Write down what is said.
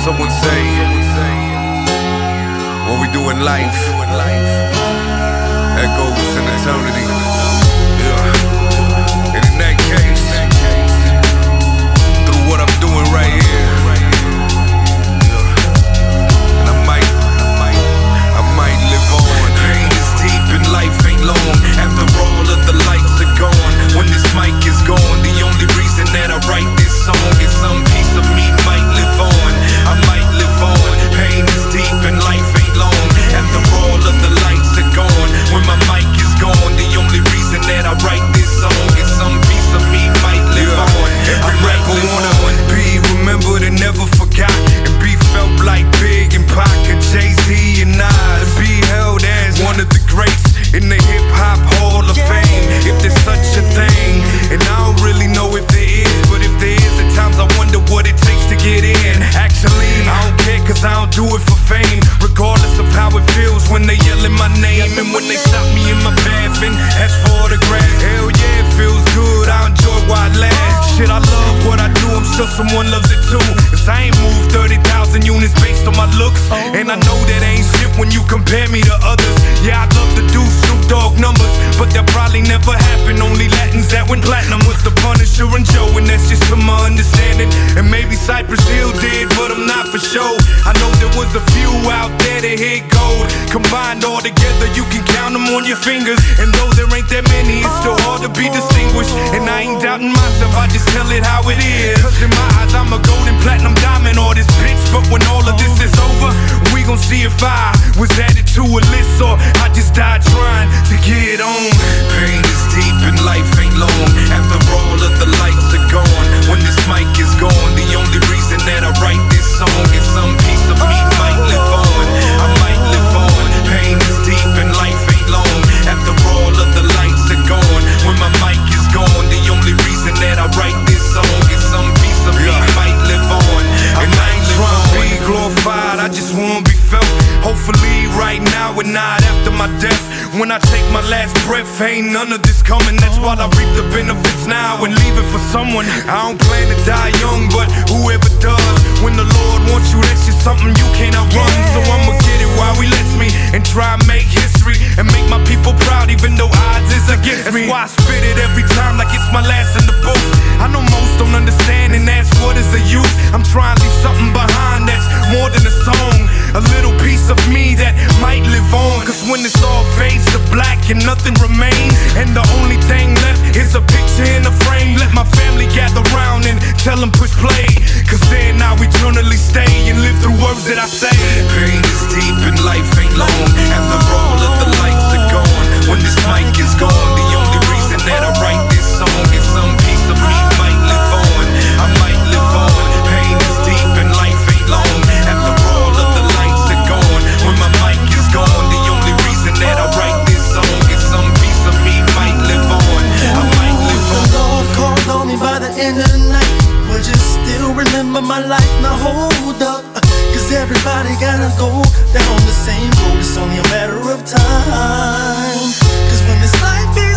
Someone say, what we do in life echoes in eternity. Yeah. And in that case, through what I'm doing right here, and I might live on. Pain is deep and life ain't long. After all of the lights are gone, when this mic is gone, the only reason that I write this song is some piece of me might live on. I might live on. Pain is deep and life ain't long. After all of the lights are gone, when my mic is gone, the only reason that I write this song is some piece of me might live on. Every rapper wanna be remembered and never forgot, and be felt like Big and Pac, and Jay-Z and Nas, to be held as one of the greats in the hip-hop Hall of Fame, if there's such a thing. And I don't really know if there is, but if there is, at times I wonder what it takes to get in. Actually, I don't care, cause I don't do it for fame, regardless of how it feels when they yelling my name, and when they stop me in my path and ask for autographs. Hell yeah, it feels good, I enjoy while I laugh. Shit, I love what I do, I'm sure someone loves it too, cause I ain't moved 30,000 units based on my looks, and I know that ain't shit when you compare me to others. Yeah, I'd love to do Snoop Dogg numbers, but that probably never happened. Only Latins that went platinum was the Punisher and Joe, and that's just from my understanding. And maybe Cypress Hill did, but I'm not for sure. I know there was a few out there that hit gold. Combined all together, you can count them on your fingers, and though there ain't that many, it's still hard to be distinguished. And I ain't doubting myself, I just tell it how it is, cause in my eyes I'm a golden platinum diamond artist, bitch. But when all of this is over, we gon' see if I was added to a list or I just died trying to get on. Pain is deep and life ain't long. After all of the lights are gone, when this mic is gone, the only reason that I write this song is some piece of me might live on. I might live on. Pain is deep and life ain't long. After all of the lights are gone, when my mic is gone, the only reason that I write this song is some piece of me might live on. And I ain't trying to be glorified, I just wanna be felt. Hopefully right now and not after my death. When I take my last breath, ain't none of this coming. That's why I reap the benefits now and leave it for someone. I don't plan to die young, but whoever does, when the Lord wants you, that's just something you can't outrun. So I'ma get it while He lets me, and try and make history, and make my people proud even though odds is against me. That's why I spit it every time like it's my last in the booth. I know most don't understand, and that's what is the use. I'm trying to leave something behind that's more than a song, a little piece of me that might live on. Cause when this all fades to black and nothing remains, and the only thing left is a picture in a frame, let my family gather round and tell them push play, cause then I'll eternally stay and live through words that I say. Pain is deep and life ain't long. After all of the lights are gone, when this mic is gone, the only reason that I write this song is some piece of me might live on. I might live on. Pain is deep and life ain't long. After all of the lights are gone, when my mic is gone, the only reason that I write this song is some piece of me might live on. I might live on. The Lord called on me by the end of the night. Would you still remember my life? Now hold up, cause everybody gotta go down the same road. It's only a matter of time, cause when this life is